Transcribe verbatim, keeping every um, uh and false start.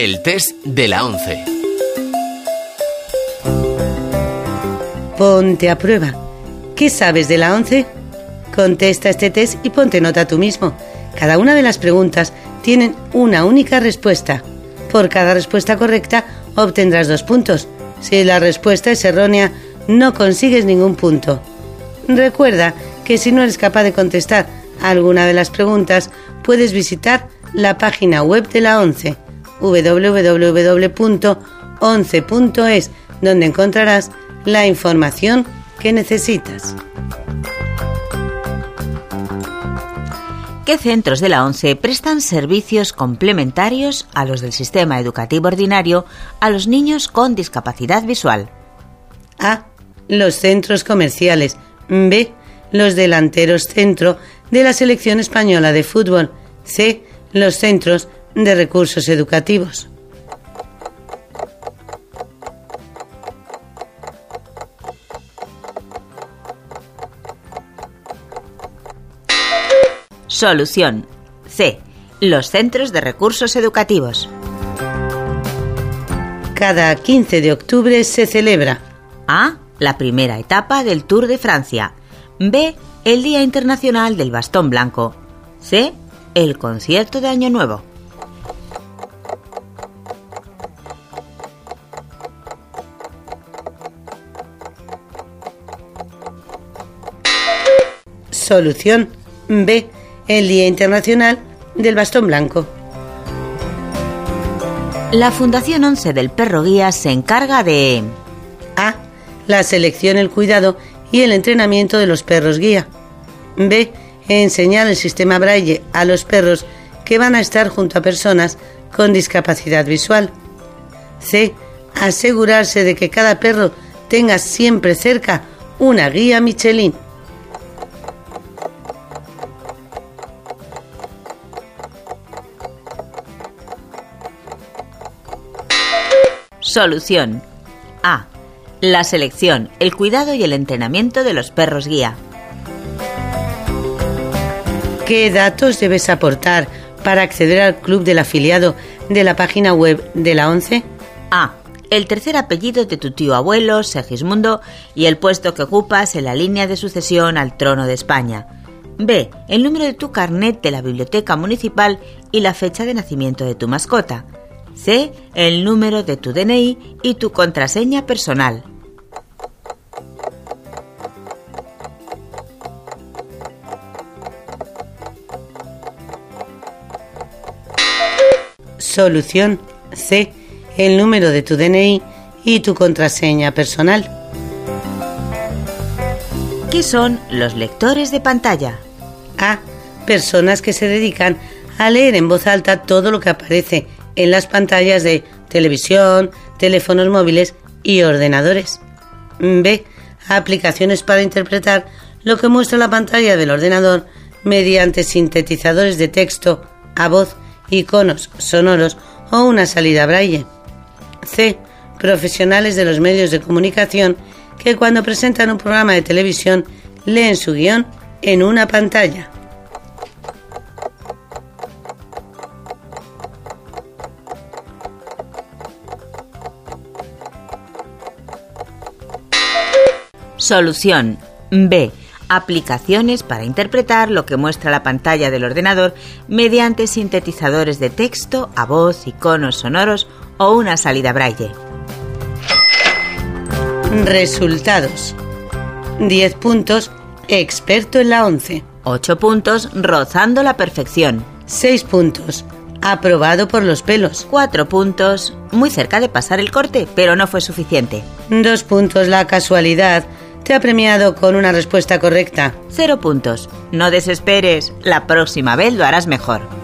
El test de la once. Ponte a prueba. ¿Qué sabes de la once? Contesta este test y ponte nota tú mismo. Cada una de las preguntas tienen una única respuesta. Por cada respuesta correcta obtendrás dos puntos. Si la respuesta es errónea, no consigues ningún punto. Recuerda que si no eres capaz de contestar alguna de las preguntas, puedes visitar la página web de la once, doble u doble u doble u punto once punto es, donde encontrarás la información que necesitas. ¿Qué centros de la once prestan servicios complementarios a los del sistema educativo ordinario a los niños con discapacidad visual? A. Los centros comerciales. B. Los delanteros centro de la selección española de fútbol. C. Los centros de recursos educativos. Solución. C. Los centros de recursos educativos. Cada quince de octubre se celebra: A. La primera etapa del Tour de Francia. B. El Día Internacional del Bastón Blanco. C. El concierto de Año Nuevo. Solución. B. El Día Internacional del Bastón Blanco. La Fundación once del Perro Guía se encarga de... A. La selección, el cuidado y el entrenamiento de los perros guía. B. Enseñar el sistema Braille a los perros que van a estar junto a personas con discapacidad visual. C. Asegurarse de que cada perro tenga siempre cerca una guía Michelin. Solución. A. La selección, el cuidado y el entrenamiento de los perros guía. ¿Qué datos debes aportar para acceder al club del afiliado de la página web de la once? A. El tercer apellido de tu tío abuelo, Segismundo, y el puesto que ocupas en la línea de sucesión al trono de España. B. El número de tu carnet de la biblioteca municipal y la fecha de nacimiento de tu mascota. C. El número de tu D N I y tu contraseña personal. Solución. C. El número de tu D N I y tu contraseña personal. ¿Qué son los lectores de pantalla? A. Personas que se dedican a leer en voz alta todo lo que aparece en las pantallas de televisión, teléfonos móviles y ordenadores. B. Aplicaciones para interpretar lo que muestra la pantalla del ordenador mediante sintetizadores de texto a voz, iconos sonoros o una salida Braille. C. Profesionales de los medios de comunicación que cuando presentan un programa de televisión leen su guión en una pantalla. Solución. B. Aplicaciones para interpretar lo que muestra la pantalla del ordenador mediante sintetizadores de texto a voz, iconos sonoros o una salida Braille. Resultados. diez puntos, experto en la once. ocho puntos, rozando la perfección. seis puntos, aprobado por los pelos. cuatro puntos, muy cerca de pasar el corte, pero no fue suficiente. dos puntos, la casualidad te ha premiado con una respuesta correcta. cero puntos, no desesperes, la próxima vez lo harás mejor.